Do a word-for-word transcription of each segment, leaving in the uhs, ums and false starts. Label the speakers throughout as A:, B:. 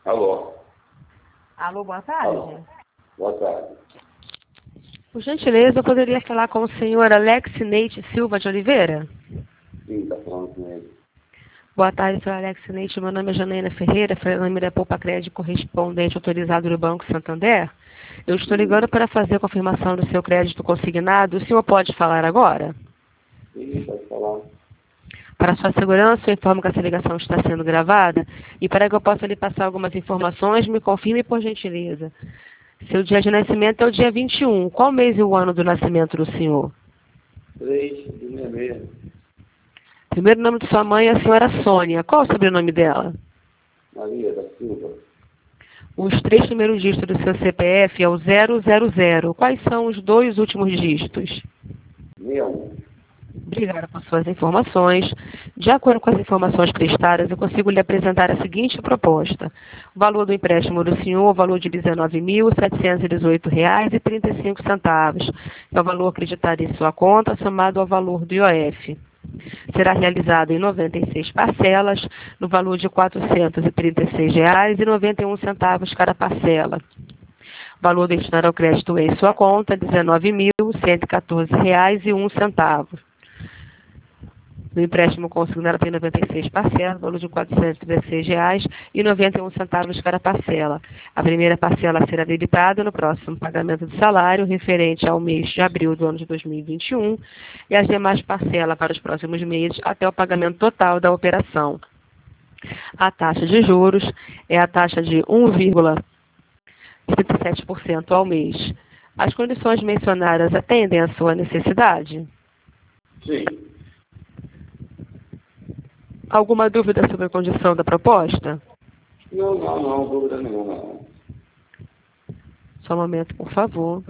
A: Alô?
B: Alô, boa tarde.
A: Alô. Boa tarde.
B: Por gentileza, eu poderia falar com o senhor Alex Neite Silva de Oliveira?
A: Sim, está falando com ele.
B: Boa tarde, senhor Alex Neite. Meu nome é Janaína Ferreira, Fernanda Poupa Crédito correspondente autorizado do Banco Santander. Eu estou ligando para fazer a confirmação do seu crédito consignado. O senhor pode falar agora?
A: Sim, pode falar.
B: Para sua segurança, eu informo que essa ligação está sendo gravada e para que eu possa lhe passar algumas informações, me confirme por gentileza. Seu dia de nascimento é o dia vinte e um. Qual mês e o ano do nascimento do senhor?
A: três de janeiro.
B: Primeiro nome de sua mãe é a senhora Sônia. Qual o sobrenome dela?
A: Maria da Silva.
B: Os três primeiros dígitos do seu C P F é o zero zero zero. Quais são os dois últimos dígitos?
A: sessenta e um.
B: Obrigada por suas informações. De acordo com as informações prestadas, eu consigo lhe apresentar a seguinte proposta. O valor do empréstimo do senhor, o valor de dezenove mil setecentos e dezoito reais e trinta e cinco centavos. É o valor acreditado em sua conta, somado ao valor do I O F. Será realizado em noventa e seis parcelas, no valor de quatrocentos e trinta e seis reais e noventa e um centavos cada parcela. O valor destinado ao crédito em sua conta é dezenove mil cento e quatorze reais e um centavo. No empréstimo consignado tem noventa e seis parcelas, valor de quatrocentos e trinta e seis reais e noventa e um centavos cada parcela. A primeira parcela será debitada no próximo pagamento do salário, referente ao mês de abril do ano de dois mil e vinte e um, e as demais parcelas para os próximos meses até o pagamento total da operação. A taxa de juros é a taxa de um vírgula trinta e sete por cento ao mês. As condições mencionadas atendem à sua necessidade?
A: Sim.
B: Alguma dúvida sobre a condição da proposta?
A: Não, não, não, dúvida nenhuma. Não.
B: Só um momento, por favor.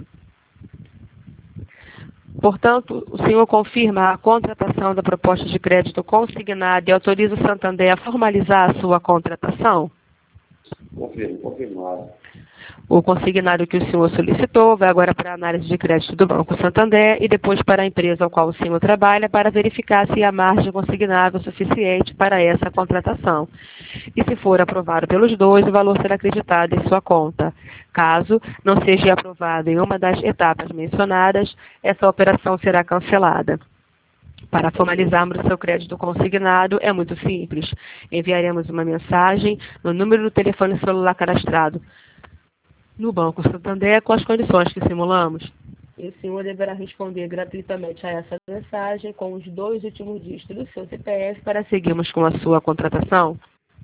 B: Portanto, o senhor confirma a contratação da proposta de crédito consignada e autoriza o Santander a formalizar a sua contratação?
A: Confirmo, confirmado.
B: O consignado que o senhor solicitou vai agora para a análise de crédito do Banco Santander e depois para a empresa ao qual o senhor trabalha para verificar se há margem consignável suficiente para essa contratação. E se for aprovado pelos dois, o valor será acreditado em sua conta. Caso não seja aprovado em uma das etapas mencionadas, essa operação será cancelada. Para formalizarmos o seu crédito consignado, é muito simples. Enviaremos uma mensagem no número do telefone celular cadastrado no Banco Santander com as condições que simulamos. E o senhor deverá responder gratuitamente a essa mensagem com os dois últimos dígitos do seu C P F para seguirmos com a sua contratação.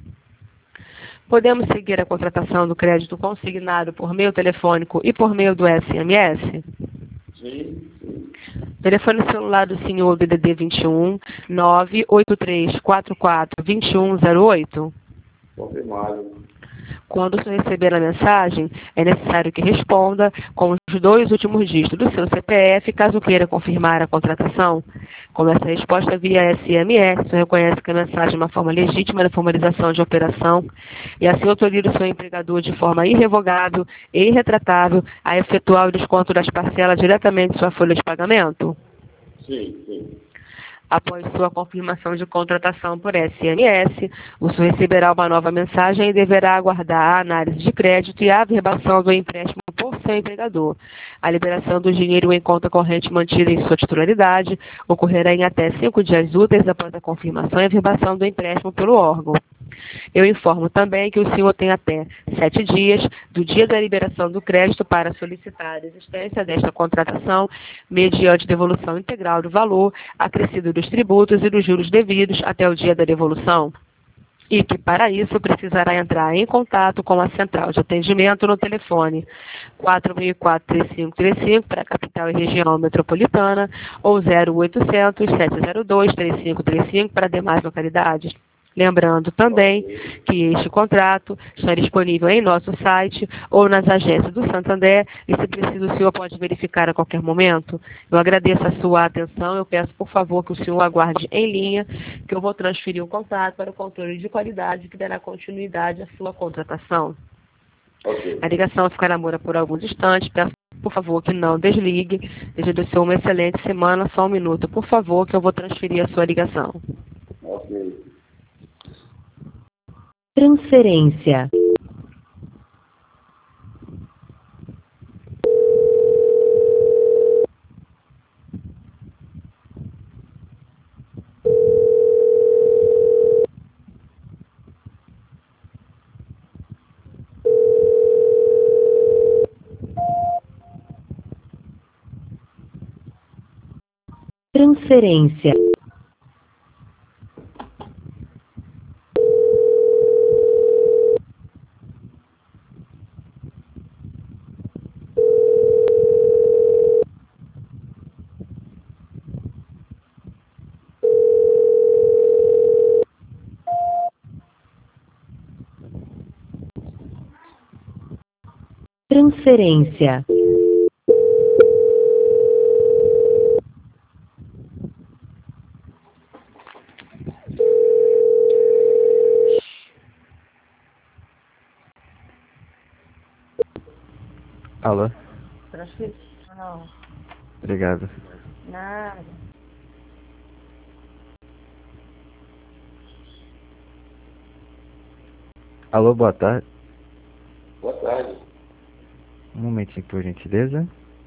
B: Podemos seguir a contratação do crédito consignado por meio telefônico e por meio do S M S?
A: Sim, sim.
B: Telefone celular do senhor D D D vinte e um, nove oito três quatro quatro dois um zero oito?
A: Confirmado.
B: Quando o senhor receber a mensagem, é necessário que responda com os dois últimos dígitos do seu C P F, caso queira confirmar a contratação. Como essa resposta via S M S, o senhor reconhece que a mensagem é uma forma legítima da formalização de operação e assim autoriza o seu empregador de forma irrevogável e irretratável a efetuar o desconto das parcelas diretamente de sua folha de pagamento?
A: Sim, sim.
B: Após sua confirmação de contratação por S M S, o senhor receberá uma nova mensagem e deverá aguardar a análise de crédito e a averbação do empréstimo por seu empregador. A liberação do dinheiro em conta corrente mantida em sua titularidade ocorrerá em até cinco dias úteis após a confirmação e averbação do empréstimo pelo órgão. Eu informo também que o senhor tem até sete dias do dia da liberação do crédito para solicitar a existência desta contratação mediante devolução integral do valor acrescido dos tributos e dos juros devidos até o dia da devolução. E que, para isso, precisará entrar em contato com a central de atendimento no telefone quatro seis quatro, três cinco três cinco para a capital e região metropolitana ou zero oitocentos, sete zero dois, três cinco três cinco para demais localidades. Lembrando também que este contrato está disponível em nosso site ou nas agências do Santander e, se preciso, o senhor pode verificar a qualquer momento. Eu agradeço a sua atenção. Eu peço, por favor, que o senhor aguarde em linha, que eu vou transferir o contato para o controle de qualidade que dará continuidade à sua contratação.
A: Ok.
B: A ligação ficará muda por alguns instantes. Peço, por favor, que não desligue. Desejo o senhor uma excelente semana. Só um minuto, por favor, que eu vou transferir a sua ligação.
A: Ok.
B: Transferência. Transferência. Transferência.
C: Alô?
D: Transferência. Não.
C: Obrigado.
D: Nada.
C: Alô, boa tarde.
A: Boa tarde.
C: Um momentinho, por gentileza.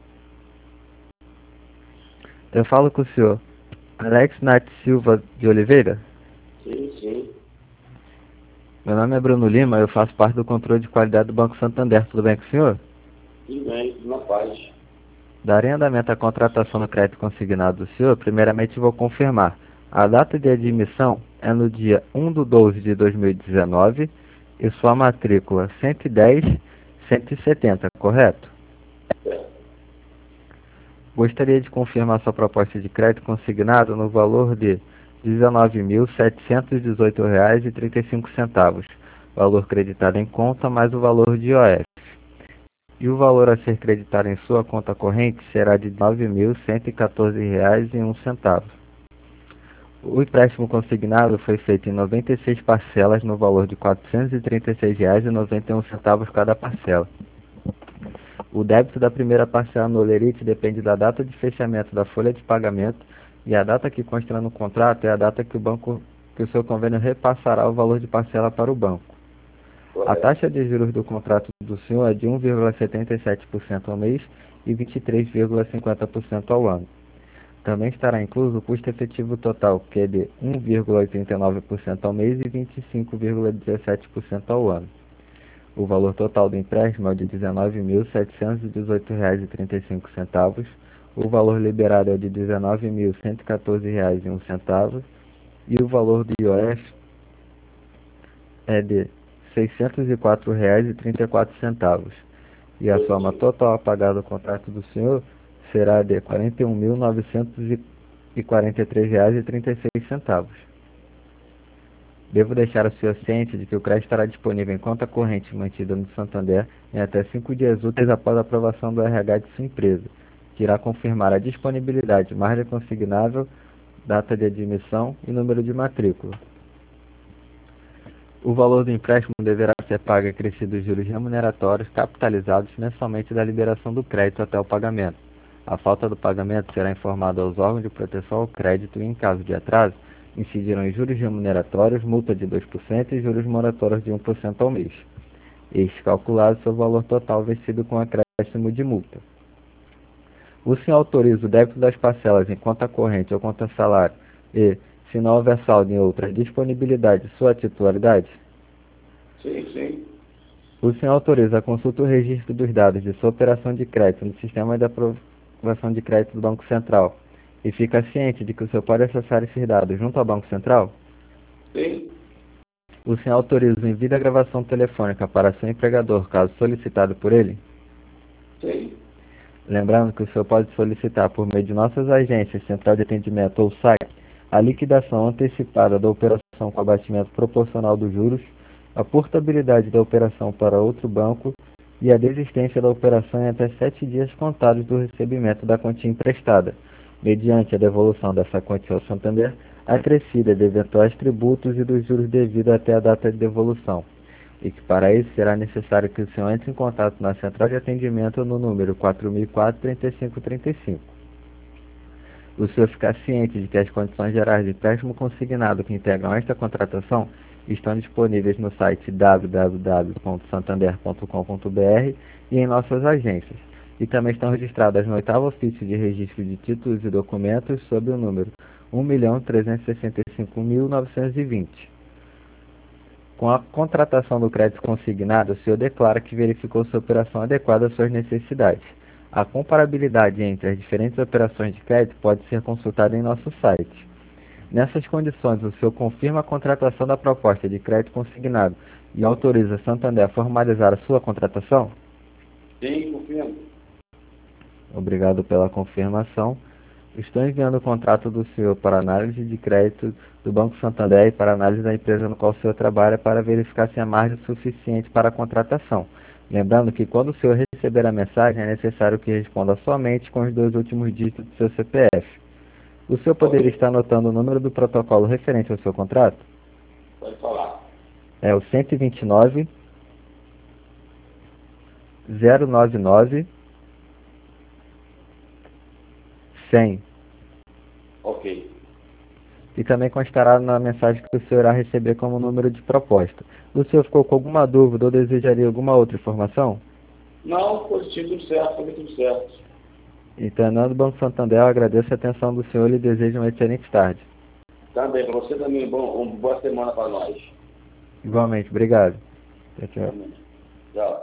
C: Eu falo com o senhor Alex Nath Silva de Oliveira.
A: Sim, sim.
C: Meu nome é Bruno Lima, eu faço parte do controle de qualidade do Banco Santander. Tudo bem com o senhor?
A: Tudo bem, tudo na paz.
C: Darei andamento à contratação do crédito consignado do senhor. Primeiramente, vou confirmar. A data de admissão é no dia um de doze de dois mil e dezenove e sua matrícula cento e dez, cento e setenta, correto?
A: Certo.
C: Gostaria de confirmar sua proposta de crédito consignado no valor de dezenove mil setecentos e dezoito reais e trinta e cinco centavos, valor creditado em conta mais o valor de I O F. E o valor a ser creditado em sua conta corrente será de nove mil cento e quatorze reais e um centavo. O empréstimo consignado foi feito em noventa e seis parcelas no valor de quatrocentos e trinta e seis reais e noventa e um centavos cada parcela. O débito da primeira parcela no Olerite depende da data de fechamento da folha de pagamento e a data que consta no contrato é a data que o banco, que o seu convênio repassará o valor de parcela para o banco. A taxa de juros do contrato do senhor é de um vírgula setenta e sete por cento ao mês e vinte e três vírgula cinquenta por cento ao ano. Também estará incluso o custo efetivo total, que é de um vírgula oitenta e nove por cento ao mês e vinte e cinco vírgula dezessete por cento ao ano. O valor total do empréstimo é de dezenove mil setecentos e dezoito reais e trinta e cinco centavos. O valor liberado é de dezenove mil cento e quatorze reais e um centavo e o valor do I O F é de seiscentos e quatro reais e trinta e quatro centavos. E a soma total a pagar do contrato do senhor será de quarenta e um mil novecentos e quarenta e três reais e trinta e seis centavos. Devo deixar o senhor ciente de que o crédito estará disponível em conta corrente mantida no Santander em até cinco dias úteis após a aprovação do R H de sua empresa, que irá confirmar a disponibilidade, margem consignável, data de admissão e número de matrícula. O valor do empréstimo deverá ser pago acrescidos juros remuneratórios capitalizados mensalmente da liberação do crédito até o pagamento. A falta do pagamento será informada aos órgãos de proteção ao crédito e, em caso de atraso, incidirão em juros remuneratórios, multa de dois por cento e juros moratórios de um por cento ao mês. Este calculado sobre o valor total vencido com acréscimo de multa. O senhor autoriza o débito das parcelas em conta corrente ou conta salário e, se não houver saldo em outras disponibilidades, sua titularidade?
A: Sim, sim.
C: O senhor autoriza a consulta e o registro dos dados de sua operação de crédito no sistema de aprovação de crédito do Banco Central e fica ciente de que o senhor pode acessar esses dados junto ao Banco Central?
A: Sim.
C: O senhor autoriza o envio da gravação telefônica para seu empregador, caso solicitado por ele?
A: Sim.
C: Lembrando que o senhor pode solicitar por meio de nossas agências, central de atendimento ou site, a liquidação antecipada da operação com abatimento proporcional dos juros, a portabilidade da operação para outro banco e a desistência da operação em até sete dias contados do recebimento da quantia emprestada, mediante a devolução dessa quantia ao Santander, acrescida de eventuais tributos e dos juros devidos até a data de devolução, e que para isso será necessário que o senhor entre em contato na central de atendimento no número quatro mil e quatro, trinta e cinco trinta e cinco. O senhor ficar ciente de que as condições gerais de empréstimo consignado que integram esta contratação estão disponíveis no site w w w ponto santander ponto com ponto b r e em nossas agências, e também estão registradas no oitavo ofício de registro de títulos e documentos sob o número um milhão trezentos e sessenta e cinco mil novecentos e vinte. Com a contratação do crédito consignado, o senhor declara que verificou sua operação adequada às suas necessidades. A comparabilidade entre as diferentes operações de crédito pode ser consultada em nosso site. Nessas condições, o senhor confirma a contratação da proposta de crédito consignado e autoriza Santander a formalizar a sua contratação?
A: Sim, confirmo.
C: Obrigado pela confirmação. Estou enviando o contrato do senhor para análise de crédito do Banco Santander e para análise da empresa no qual o senhor trabalha para verificar se há margem suficiente para a contratação. Lembrando que quando o senhor receber a mensagem é necessário que responda somente com os dois últimos dígitos do seu C P F. O senhor poderia estar anotando o número do protocolo referente ao seu contrato?
A: Pode falar.
C: É o cento e vinte e nove, zero noventa e nove, cem.
A: Ok.
C: E também constará na mensagem que o senhor irá receber como número de proposta. O senhor ficou com alguma dúvida ou desejaria alguma outra informação?
A: Não, positivo, tudo certo, foi tudo certo.
C: Então, em nome do Banco Santander, eu agradeço a atenção do senhor e desejo uma excelente tarde.
A: Também, para você também, bom, uma boa semana para nós.
C: Igualmente, obrigado. Tchau, tchau.
A: Também. Tchau.